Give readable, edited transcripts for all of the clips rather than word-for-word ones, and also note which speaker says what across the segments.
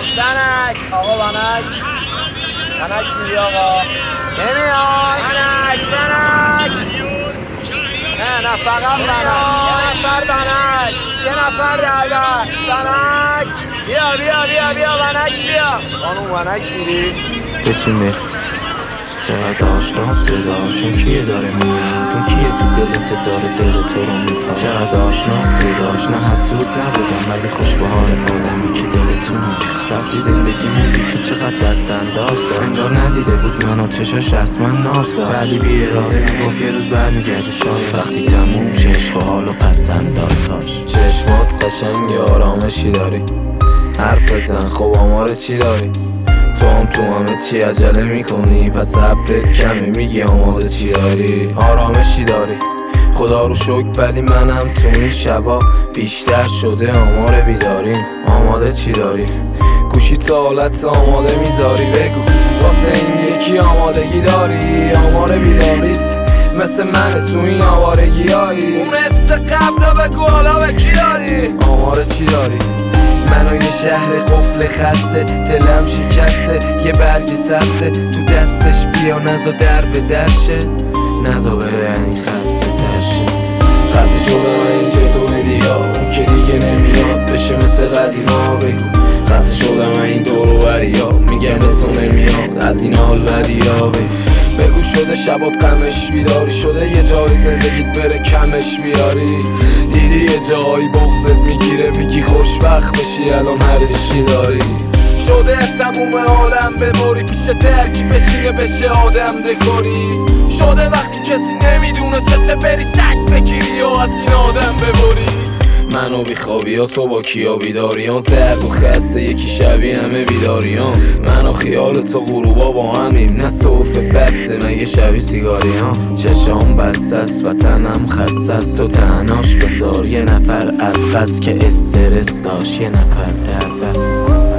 Speaker 1: ونک آقا ونک میری آقا نمیای ونک نه فقط ونک یه نفر در بست ونک بیا ونک بیا خانوم ونک میری
Speaker 2: بچین میری چقدر آشنا صداشون کیه داره میاد اون کیه تو دلت داره دل تو رو میپا چقدر آشنا صداش نه حسود نبودم ولی خوشبهار آدمی که دلتون رفتی زندگیمون بی تو چقدر دست انداز داشت انگار ندیده بود منو چشاش رسما ناز داشت ولی بی اراده میگفت یه روز برمیگرده شاید وقتی تموم شه عشق و حال و پس اندازهاش چشمات قشنگ آرامشی داری حرف بزن خب آمار چی داری تو همه چی عجله میکنی پس صبرت کمی میگی آماده چی داری آرامشی داری خدا رو شکر ولی منم تو این شبا بیشتر شده آمار بیداریم آماده چی داری گوشی تا حالت آماده میذاری بگو واسه این یکی آمادگی داری آمار بیداریت مثل من تو این آوارگیایی اون حس قبل رو بگو حالا به کی داری آمار چی داری منو یه شهر قفل خسته دلم شکسته یه برگ سبزه تو دستش بیا نزا در به درشه نزا بره این خسته خسته شدم این چطور دیا اون که دیگه نمیاد بشه مثل قدیما بگو خسته شدم این دور و بریا میگم به تو نمیاد از این حال بدیا بگو شده شبات غمش بیداری شده یه جایی زندگیت بره کمش بیاری دیدی یه جایی بغضت میگیره میگی خوشبخت بشی الان هر عشقی داری شده تموم عالم ببری پیش ترکی بشینه بشه آدم دکاری شده وقتی کسی نمیدونه چته بری سگ بگیری و از این آدم ببری منو بیخوابی ها تو با کیا بیداریان زرد و خسته یکی شبیه همه بیداریان منو خیال تو غروبا با همیم نه صوفه بسته مگه شبیه سیگاریان چشام بسته است و تنم خسته است تو تنهاش بذار یه نفر از قصد که استرس داشت یه نفر در بس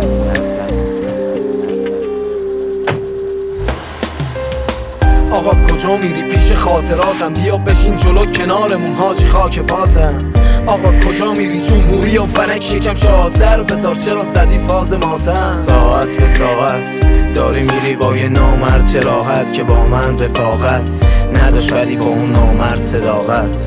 Speaker 2: آقا کجا میری پیش خاطراتم بیا بشین جلو کنارمون حاجی خاک پاتم آقا کجا میری جمهوری و ونک یکم شادتر بذار چرا زدی فاز ماتم ساعت به ساعت داری میری با یه نامرد چه راحت که با من رفاقت نداشت ولی با اون نامرد صداقت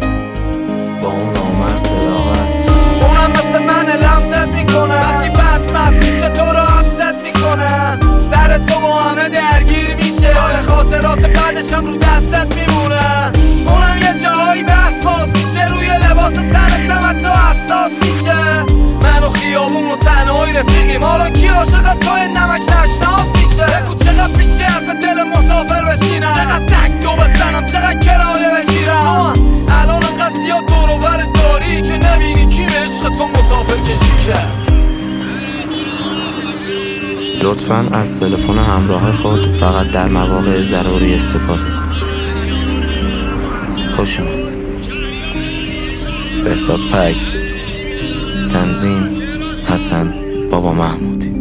Speaker 2: اونم مثل من لمست میکنه وقتی بد مست میشه تو رو حبست میکنه سر تو با همه درگیر میشه جای خاطرات بعدشم رو دستت میمونه اونم یه جایی بحث باز میشه روی لباس تنتم تو حساس میشه من و خیابون و تنهایی رفیقیم حالا کی عاشق توی نمک نشناس میشه بگو چقدر پیشه حرف دل مسافر بشینم چقدر سگ دو بزنم چقدر کرایه بگیرم الان انقدر زیاد دور و بر داری که نبینی کی به عشق تو مسافر کشی کرد لطفاً از تلفن همراه خود فقط در مواقع ضروری استفاده کنید. خوش اومد. بهزاد فکس تنظیم حسن بابا محمودی.